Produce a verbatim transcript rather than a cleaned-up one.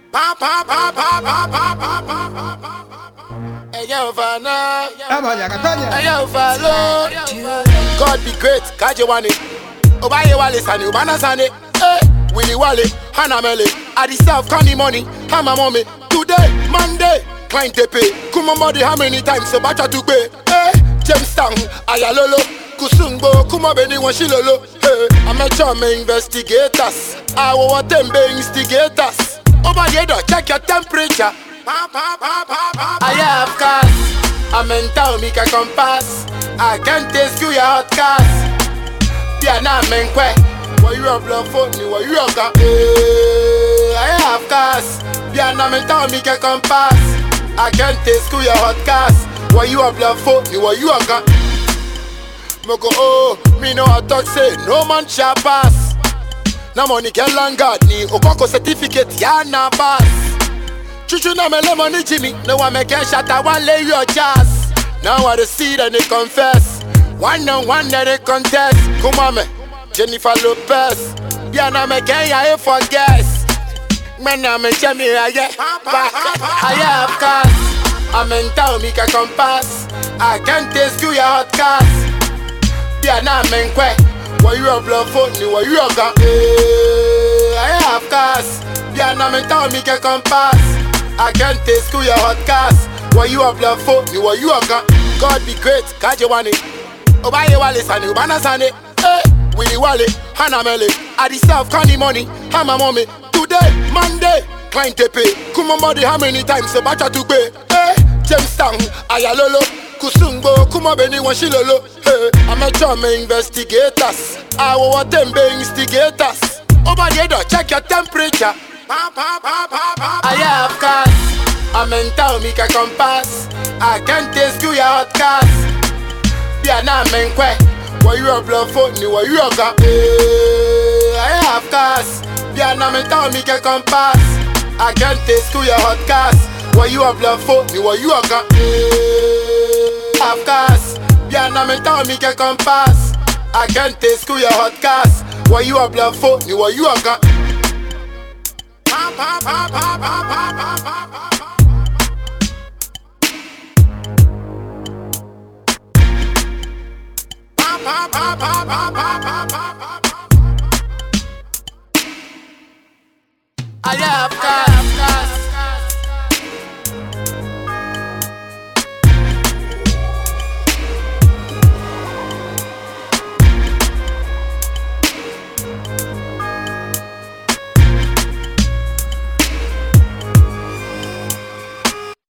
Pa pa pa pa pa pa pa pa pa. Eya ufana, eya ufalo. God be great, kaje wane. Obaye wale sani, ubana sani. Eh, Willy Wale, Hannah Mele. I deserve candy money, Hama mommy. Today, Monday, client they pay. Kuma body how many times so bacha to pay. Eh, James Town, Ayalolo. Kusungbo, kuma beni wanshilolo. Hey, I'm a charm investigators. I want them be instigators. Over the door, check your temperature. I have cars. I'm in town, make a compass. I can't taste you your hot cars. Yeah, nah, man, kwe. Why you have love for me? Why you have got? I have cars. Yeah, nah, man, town, make a compass. I can't taste you your hot cars. Why you have love for me? Why you have got? Moko oh, me know I talk say no man shall pass. Na money get long God ni okoko certificate ya na pass. Chuchu na me lemon Jimmy, no one make a shot I want lay your jazz. Now I the see and they confess. One on one that they contest. Come on me, Jennifer Lopez. Yeah na me can ya for guess. Man na me Jamie I get. I have cars. I'm in town make a compass. I can't taste you your hot cars. Yeah, nah, man, kwe. Why you have love for me? Why you have got? I have cars. Yeah, nah, man, tell me can compass. I can't taste you your hot cars. Why you have love for me? Why you have got? God be great, kaje wane. Obaye wale sani, ubana sani. Eh, Willy Wale, Hannah Mele. I deserve candy money, Hama mommy. Today, Monday, client they pay. Kuma body how many times so bacha to pay? Eh, James Town, Ayalolo. Kusungbo, kuma beni wanshilolo. Hey, I'm a charm investigators. I want them be instigators. Over the door, check your temperature. I have cars. I'm in town, make a compass. I can't taste you your hot cars. Yeah, nah, man, kwe. Why you have love for me? Why you have got? I have cars. Yeah, nah, man, town, make a compass. I can't taste you your hot cars. Why you have love for me? Why you have got? Have cars. Yeah, now me tell me can compass. I can't taste you your hot cars. Why you have love for me? Why you have got? I have